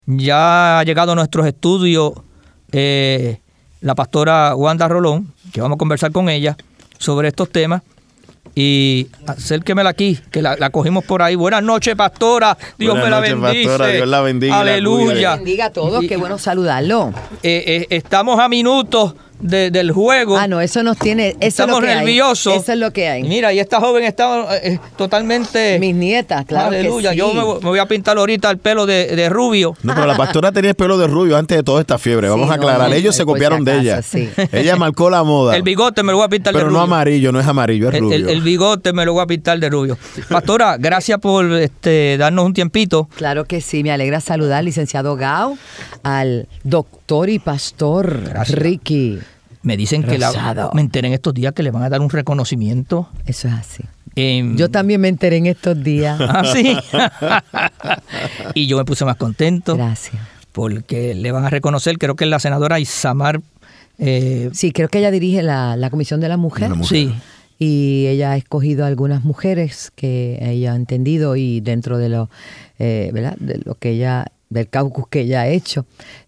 Ya ha llegado a nuestros estudios la pastora Wanda Rolón, que vamos a conversar con ella sobre estos temas. Y acérquemela aquí, que la cogimos por ahí. Buenas noches, pastora. Dios me la bendice. Pastora, Dios la bendiga. Aleluya. Dios bendiga a todos. Qué bueno saludarlo. Estamos a minutos del juego. No, eso nos tiene. Eso estamos es lo que nerviosos. Hay. Eso es lo que hay. Mira, y esta joven está totalmente. Mis nietas, claro. Aleluya. Que sí. Yo me voy a pintar ahorita el pelo de rubio. No, pero la pastora tenía el pelo de rubio antes de toda esta fiebre. Vamos a aclarar. Ellos se copiaron de ella. Sí. Ella marcó la moda. El bigote me lo voy a pintar de rubio. Pero no amarillo, no es amarillo, es rubio. El bigote me lo voy a pintar de rubio. Pastora, gracias por darnos un tiempito. Claro que sí. Me alegra saludar al licenciado Gao, al doctor y pastor Ricky. Me dicen que me enteré en estos días que le van a dar un reconocimiento. Eso es así. Yo también me enteré en estos días. ¿Ah, sí? Y yo me puse más contento. Gracias. Porque le van a reconocer, creo que es la senadora Isamar. Sí, creo que ella dirige la Comisión de la Mujer. Sí. Y ella ha escogido a algunas mujeres que ella ha entendido y dentro de lo, ¿verdad? De lo que ella, del caucus que ella ha hecho,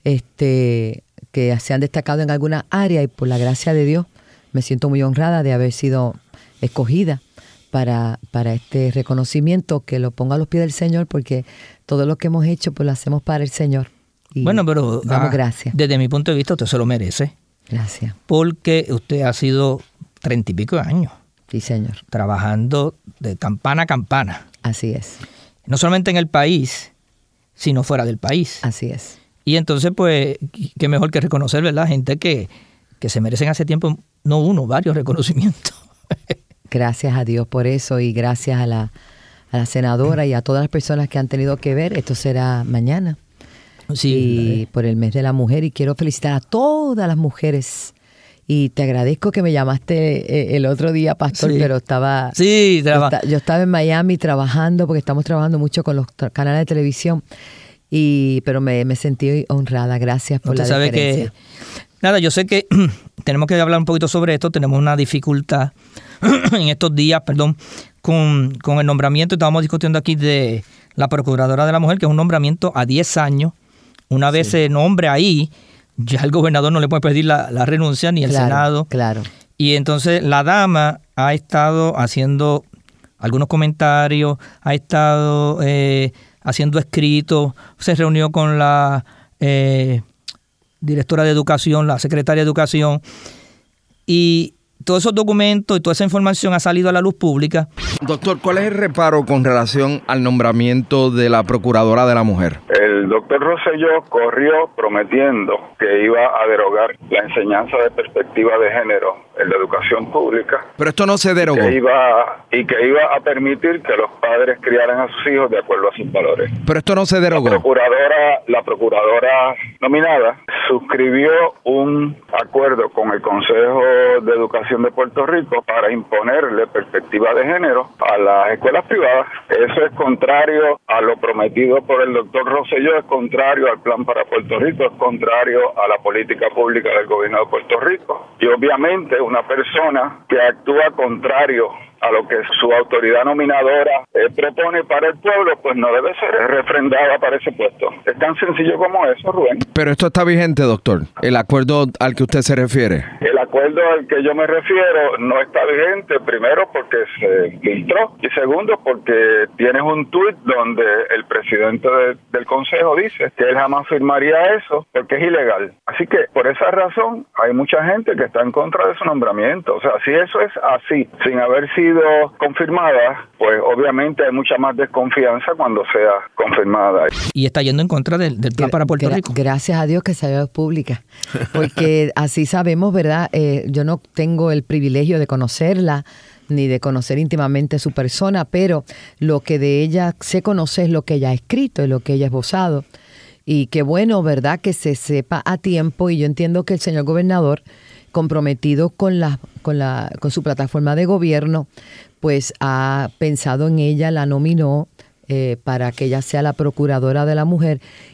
que se han destacado en alguna área, y por la gracia de Dios me siento muy honrada de haber sido escogida para este reconocimiento, que lo pongo a los pies del Señor, porque todo lo que hemos hecho pues lo hacemos para el Señor. Y bueno, pero damos gracias. Desde mi punto de vista usted se lo merece. Gracias. Porque usted ha sido 30 y pico de años. Sí, señor. Trabajando de campana a campana. Así es. No solamente en el país, sino fuera del país. Así es. Y entonces, pues, qué mejor que reconocer, ¿verdad? Gente que se merecen hace tiempo, no uno, varios reconocimientos. Gracias a Dios por eso, y gracias a la senadora y a todas las personas que han tenido que ver. Esto será mañana. Sí. Y por el mes de la mujer. Y quiero felicitar a todas las mujeres. Y te agradezco que me llamaste el otro día, pastor, sí. Pero estaba... Sí, yo estaba en Miami trabajando, porque estamos trabajando mucho con los canales de televisión. Pero me sentí honrada. Gracias por la deferencia. Nada, yo sé que tenemos que hablar un poquito sobre esto. Tenemos una dificultad en estos días, con el nombramiento. Estábamos discutiendo aquí de la Procuradora de la Mujer, que es un nombramiento a 10 años. Una vez se nombre ahí, ya el gobernador no le puede pedir la renuncia, ni el Senado. Claro. Y entonces la dama ha estado haciendo algunos comentarios, ha estado haciendo escritos, se reunió con la directora de Educación, la secretaria de Educación, y todos esos documentos y toda esa información ha salido a la luz pública. Doctor, ¿cuál es el reparo con relación al nombramiento de la Procuradora de la Mujer? El doctor Rosselló corrió prometiendo que iba a derogar la enseñanza de perspectiva de género en la educación pública. Pero esto no se derogó. Que iba a permitir que los padres criaran a sus hijos de acuerdo a sus valores. Pero esto no se derogó. La procuradora nominada suscribió un acuerdo con el Consejo de Educación de Puerto Rico para imponerle perspectiva de género a las escuelas privadas. Eso es contrario a lo prometido por el doctor Rosselló, es contrario al plan para Puerto Rico, es contrario a la política pública del gobierno de Puerto Rico. Y obviamente una persona que actúa contrario a lo que su autoridad nominadora propone para el pueblo, pues no debe ser refrendada para ese puesto. Es tan sencillo como eso, Rubén. Pero esto está vigente, doctor, el acuerdo al que usted se refiere. El acuerdo al que yo me refiero no está vigente, primero porque se filtró, y segundo porque tienes un tuit donde el presidente del consejo dice que él jamás firmaría eso porque es ilegal. Así que por esa razón hay mucha gente que está en contra de su nombramiento. O sea, si eso es así, sin haber sido confirmada, pues obviamente hay mucha más desconfianza cuando sea confirmada. Y está yendo en contra del plan para Puerto Rico. Gracias a Dios que salió pública, porque así sabemos, ¿verdad? Yo no tengo el privilegio de conocerla ni de conocer íntimamente su persona, pero lo que de ella se conoce es lo que ella ha escrito y lo que ella ha esbozado. Y qué bueno, ¿verdad?, que se sepa a tiempo. Y yo entiendo que el señor gobernador, comprometido con su plataforma de gobierno, pues ha pensado en ella, la nominó para que ella sea la procuradora de la mujer,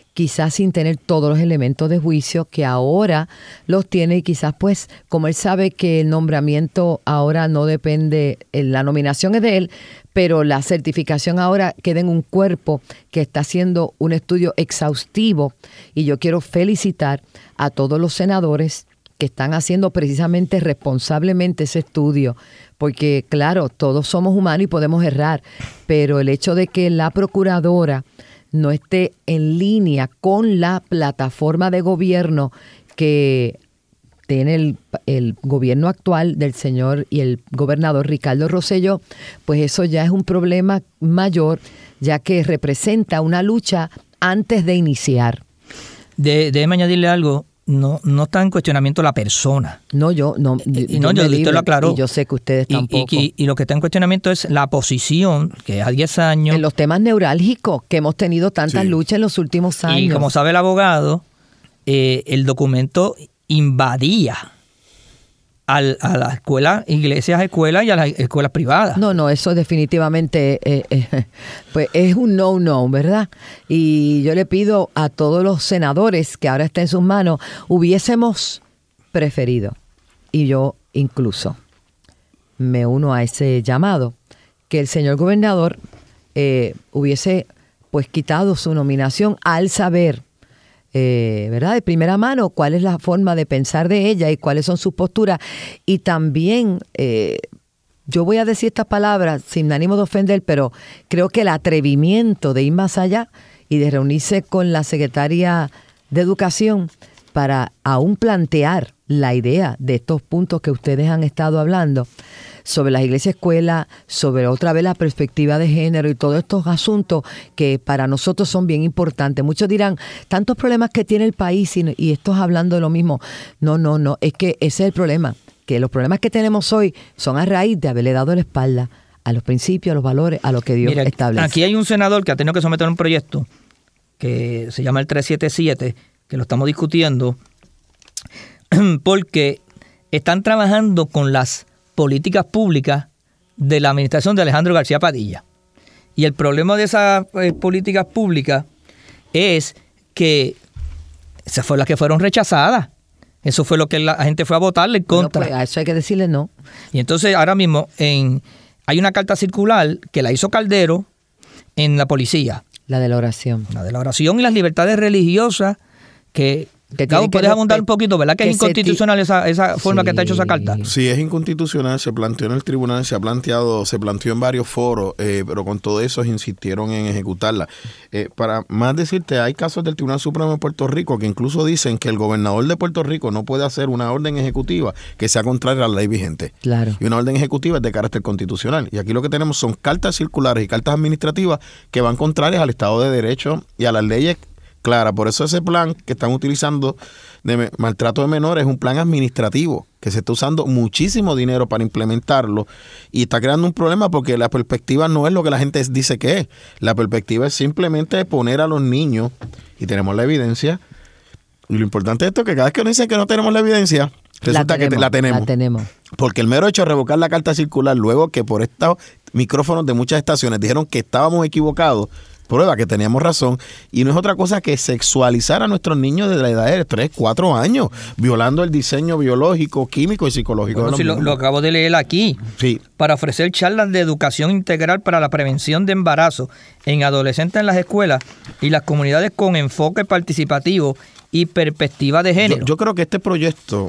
quizás sin tener todos los elementos de juicio que ahora los tiene, y quizás pues como él sabe que el nombramiento ahora no depende, la nominación es de él, pero la certificación ahora queda en un cuerpo que está haciendo un estudio exhaustivo, y yo quiero felicitar a todos los senadores que están haciendo precisamente responsablemente ese estudio, porque claro, todos somos humanos y podemos errar, pero el hecho de que la procuradora no esté en línea con la plataforma de gobierno que tiene el gobierno actual del señor y el gobernador Ricardo Rosselló, pues eso ya es un problema mayor, ya que representa una lucha antes de iniciar. Déjeme añadirle algo. No está en cuestionamiento la persona. No, yo usted lo aclaró. Y yo sé que ustedes tampoco. Y lo que está en cuestionamiento es la posición, que a 10 años... En los temas neurálgicos, que hemos tenido tantas luchas en los últimos años. Y como sabe el abogado, el documento invadía a las escuelas, iglesias, escuelas y a las escuelas privadas. No, eso definitivamente pues es un no, ¿verdad? Y yo le pido a todos los senadores que ahora está en sus manos, hubiésemos preferido, y yo incluso me uno a ese llamado, que el señor gobernador hubiese pues quitado su nominación al saber, ¿verdad?, de primera mano cuál es la forma de pensar de ella y cuáles son sus posturas. Y también, yo voy a decir estas palabras sin ánimo de ofender, pero creo que el atrevimiento de ir más allá y de reunirse con la secretaria de Educación para aún plantear la idea de estos puntos que ustedes han estado hablando sobre las iglesias escuelas, sobre otra vez la perspectiva de género y todos estos asuntos que para nosotros son bien importantes. Muchos dirán, tantos problemas que tiene el país y estos hablando de lo mismo. No, es que ese es el problema, que los problemas que tenemos hoy son a raíz de haberle dado la espalda a los principios, a los valores, a lo que Dios establece. Aquí hay un senador que ha tenido que someter un proyecto que se llama el 377, que lo estamos discutiendo, porque están trabajando con las políticas públicas de la administración de Alejandro García Padilla. Y el problema de esas políticas públicas es que esas fueron las que fueron rechazadas. Eso fue lo que la gente fue a votarle en contra. Pues a eso hay que decirle no. Y entonces ahora mismo hay una carta circular que la hizo Caldero en la policía. La de la oración. La de la oración y las libertades religiosas que Cabo, ¿puedes abundar un poquito? ¿Verdad que es inconstitucional esa forma que está hecho esa carta? Sí, es inconstitucional, se planteó en el tribunal, se planteó en varios foros, pero con todo eso insistieron en ejecutarla. Para más decirte, hay casos del Tribunal Supremo de Puerto Rico que incluso dicen que el gobernador de Puerto Rico no puede hacer una orden ejecutiva que sea contraria a la ley vigente. Claro. Y una orden ejecutiva es de carácter constitucional. Y aquí lo que tenemos son cartas circulares y cartas administrativas que van contrarias al Estado de Derecho y a las leyes claras. Por eso ese plan que están utilizando de maltrato de menores es un plan administrativo, que se está usando muchísimo dinero para implementarlo y está creando un problema porque la perspectiva no es lo que la gente dice que es. La perspectiva es simplemente poner a los niños, y tenemos la evidencia, y lo importante de esto es que cada vez que nos dicen que no tenemos la evidencia, resulta que la tenemos. Porque el mero hecho de revocar la carta circular, luego que por estos micrófonos de muchas estaciones dijeron que estábamos equivocados, prueba que teníamos razón, y no es otra cosa que sexualizar a nuestros niños desde la edad de 3, 4 años, violando el diseño biológico, químico y psicológico. Bueno, de los niños. Lo acabo de leer aquí. Sí. Para ofrecer charlas de educación integral para la prevención de embarazo en adolescentes en las escuelas y las comunidades con enfoque participativo y perspectiva de género. Yo creo que este proyecto,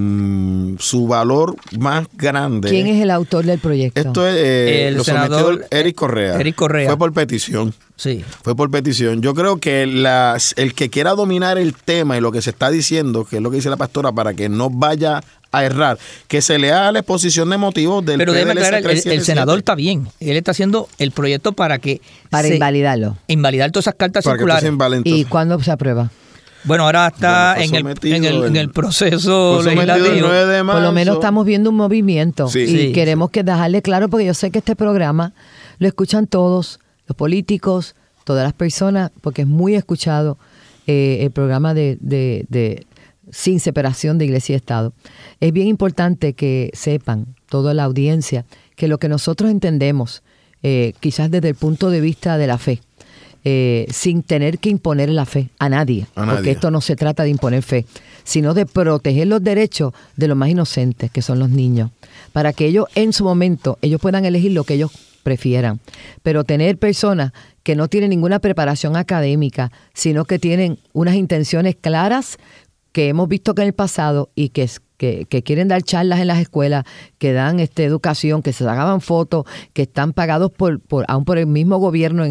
su valor más grande... ¿Quién es el autor del proyecto? Esto es el senador Eric Correa. Fue por petición. Sí. Fue por petición. Yo creo que el que quiera dominar el tema y lo que se está diciendo, que es lo que dice la pastora, para que no vaya a errar, que se lea la exposición de motivos del Pero déjeme aclarar, PDLC 377. el senador está bien. Él está haciendo el proyecto para invalidarlo. Invalidar todas esas cartas para circulares. ¿Y cuándo se aprueba? Bueno, ahora está en el proceso legislativo. Por lo menos estamos viendo un movimiento. Sí. Y queremos que dejarle claro, porque yo sé que este programa lo escuchan todos, los políticos, todas las personas, porque es muy escuchado el programa de sin separación de Iglesia y Estado. Es bien importante que sepan, toda la audiencia, que lo que nosotros entendemos, quizás desde el punto de vista de la fe, sin tener que imponer la fe a nadie, porque esto no se trata de imponer fe, sino de proteger los derechos de los más inocentes, que son los niños, para que ellos en su momento, ellos puedan elegir lo que ellos prefieran. Pero tener personas que no tienen ninguna preparación académica, sino que tienen unas intenciones claras que hemos visto que en el pasado y que quieren dar charlas en las escuelas, que dan educación, que se sacaban fotos, que están pagados aún por el mismo gobierno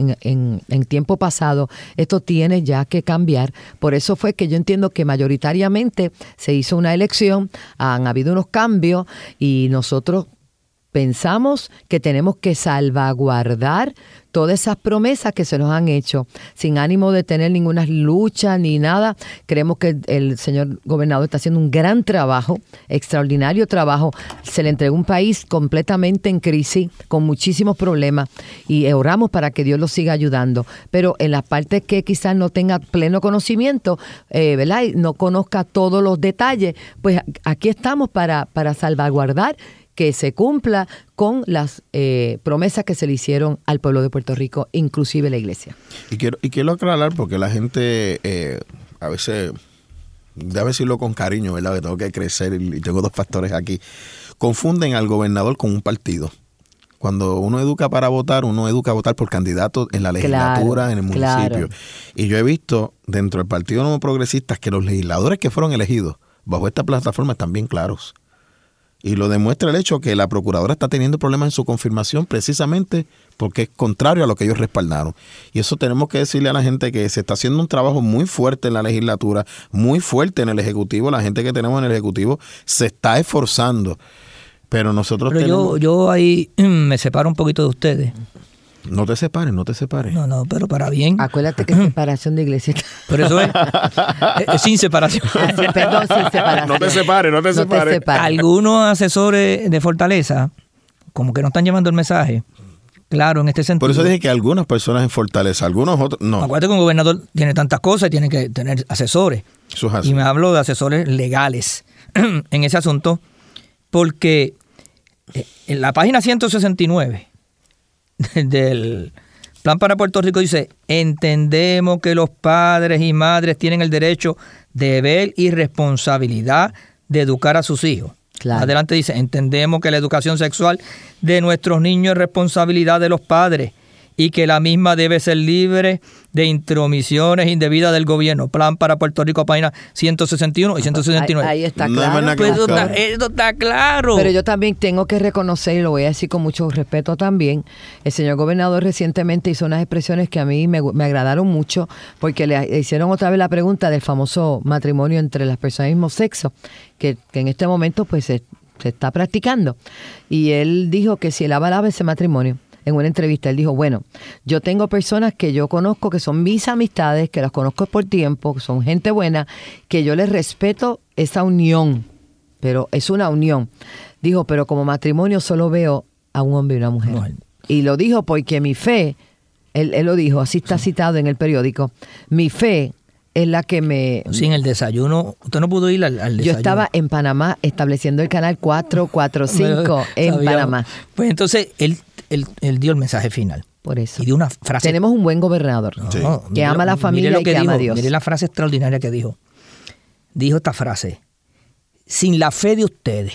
en tiempo pasado, esto tiene ya que cambiar. Por eso fue que yo entiendo que mayoritariamente se hizo una elección, han habido unos cambios y nosotros pensamos que tenemos que salvaguardar todas esas promesas que se nos han hecho, sin ánimo de tener ninguna lucha ni nada. Creemos que el señor gobernador está haciendo un gran trabajo, extraordinario trabajo. Se le entregó un país completamente en crisis, con muchísimos problemas, y oramos para que Dios lo siga ayudando. Pero en las partes que quizás no tenga pleno conocimiento, ¿verdad? Y no conozca todos los detalles, pues aquí estamos para salvaguardar que se cumpla con las promesas que se le hicieron al pueblo de Puerto Rico, inclusive la iglesia. Y quiero aclarar, porque la gente a veces, debe decirlo con cariño, ¿verdad? Que tengo que crecer y tengo 2 pastores aquí, confunden al gobernador con un partido. Cuando uno educa para votar, uno educa a votar por candidatos en la legislatura, en el municipio. Claro. Y yo he visto dentro del Partido Nuevo Progresista que los legisladores que fueron elegidos bajo esta plataforma están bien claros. Y lo demuestra el hecho que la procuradora está teniendo problemas en su confirmación precisamente porque es contrario a lo que ellos respaldaron. Y eso tenemos que decirle a la gente, que se está haciendo un trabajo muy fuerte en la legislatura, muy fuerte en el Ejecutivo. La gente que tenemos en el Ejecutivo se está esforzando. Pero nosotros tenemos... Yo ahí me separo un poquito de ustedes. No te separes, no te separes. No, pero para bien. Acuérdate que es separación de iglesia. Pero eso es sin separación. Perdón, sin separación. No te separes. Algunos asesores de Fortaleza, como que no están llevando el mensaje, claro, en este sentido. Por eso dije que algunas personas en Fortaleza, algunos otros no. Acuérdate que un gobernador tiene tantas cosas y tiene que tener asesores. Eso es así. Y me hablo de asesores legales en ese asunto, porque en la página 169 del Plan para Puerto Rico dice: entendemos que los padres y madres tienen el derecho, deber y responsabilidad de educar a sus hijos. Claro. Adelante dice: entendemos que la educación sexual de nuestros niños es responsabilidad de los padres y que la misma debe ser libre de intromisiones indebidas del gobierno. Plan para Puerto Rico, página 161 y 169. Ahí está claro. Eso está claro. Pero yo también tengo que reconocer, y lo voy a decir con mucho respeto también, el señor gobernador recientemente hizo unas expresiones que a mí me agradaron mucho, porque le hicieron otra vez la pregunta del famoso matrimonio entre las personas del mismo sexo, que en este momento pues se está practicando. Y él dijo que si él avalaba ese matrimonio, en una entrevista, él dijo: bueno, yo tengo personas que yo conozco, que son mis amistades, que las conozco por tiempo, que son gente buena, que yo les respeto esa unión, pero es una unión. Dijo, pero como matrimonio solo veo a un hombre y una mujer. Bueno. Y lo dijo porque mi fe, él lo dijo, así está citado en el periódico, mi fe es la que me... Sin el desayuno, usted no pudo ir al desayuno. Yo estaba en Panamá estableciendo el canal 445 en Panamá. Pues entonces él dio el mensaje final. Por eso. Y dio una frase. Tenemos un buen gobernador que ama a la familia y que ama a Dios. Mire la frase extraordinaria que dijo. Dijo esta frase: sin la fe de ustedes,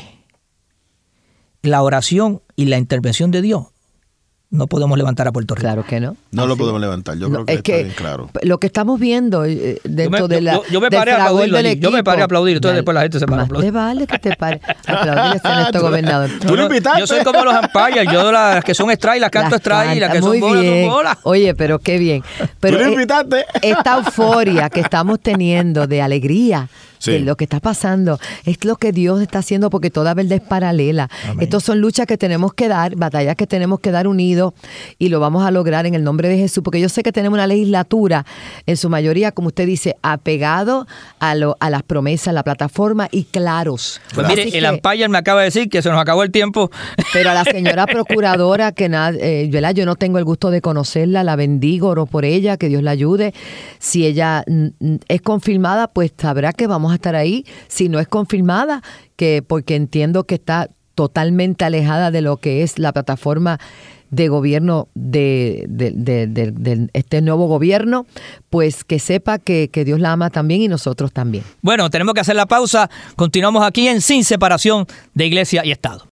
la oración y la intervención de Dios, no podemos levantar a Puerto Rico. Claro que no. No lo podemos levantar. Yo creo que está bien claro. Lo que estamos viendo dentro de la... Yo me paré a aplaudirlo. Yo me paré a aplaudir. Entonces después la gente se para a aplaudir. Vale que te pare. Aplaudirle a nuestro gobernador. ¿Tú lo invitaste? Yo soy como los umpires. Yo las que son strike, las canto strike, y las que son bolas, son bolas. Oye, pero qué bien. Pero ¿tú lo invitaste? Esta euforia que estamos teniendo de alegría, sí, de lo que está pasando, es lo que Dios está haciendo, porque toda verdad es paralela. Amén. Estos son luchas que tenemos que dar, batallas que tenemos que dar unidos, y lo vamos a lograr en el nombre de Jesús, porque yo sé que tenemos una legislatura, en su mayoría, como usted dice, apegado a las promesas, la plataforma, y claros. Pues mire, el umpire me acaba de decir que se nos acabó el tiempo. Pero a la señora procuradora, que ¿verdad? Yo no tengo el gusto de conocerla, la bendigo, oro por ella, que Dios la ayude. Si ella es confirmada, pues sabrá que vamos a estar ahí. Si no es confirmada, porque entiendo que está totalmente alejada de lo que es la plataforma de gobierno de este nuevo gobierno, pues que sepa que Dios la ama también y nosotros también. Bueno, tenemos que hacer la pausa. Continuamos aquí en Sin Separación de Iglesia y Estado.